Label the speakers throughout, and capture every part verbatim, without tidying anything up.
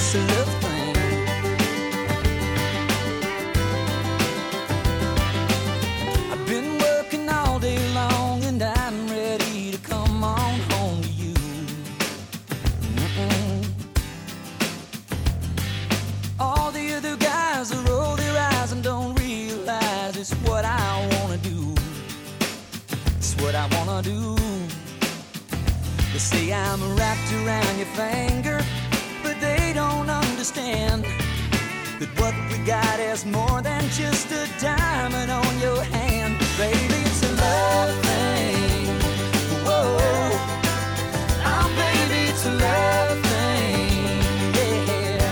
Speaker 1: it's a love thing. I've been working all day long and I'm ready to come on home to you. Mm-mm. All the other guys roll their eyes and don't realize it's what I wanna do. It's what I wanna do. They say I'm wrapped around your finger, but they don't understand that what we got is more than just a diamond on your hand. Baby, it's a love thing. Whoa, oh baby, it's a love thing. Yeah.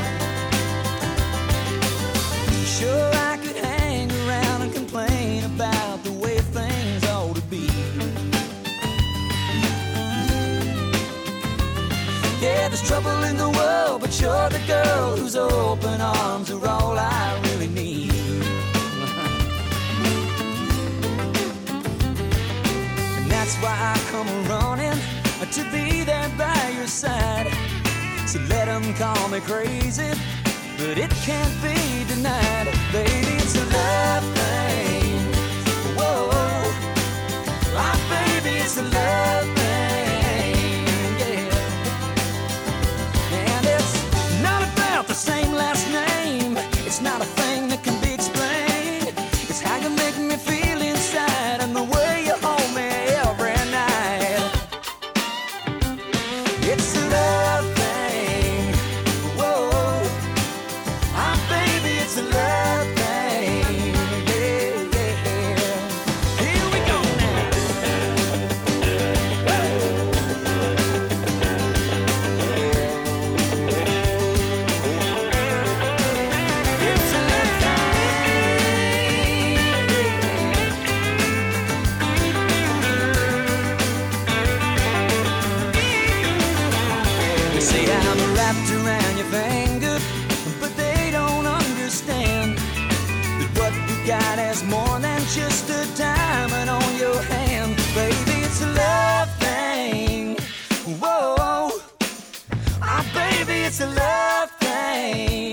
Speaker 1: Sure, I could hang around and complain about the way things ought to be. Yeah, there's trouble in the world, but you're the girl whose open arms are all I really need. And that's why I come running to be there by your side. So let them call me crazy, but it can't be denied. Baby, it's a love thing. Whoa, ah, baby, it's a love thing. Same last name, it's not a thing that can be explained. It's how you make me feel inside and the way you hold me every night. It's a love thing. Whoa, ah, baby, it's a love thing. Yeah, yeah. Here we go now. Say I'm wrapped around your finger, but they don't understand that what we got is more than just a diamond on your hand. Baby, it's a love thing. Whoa, ah, baby, it's a love thing.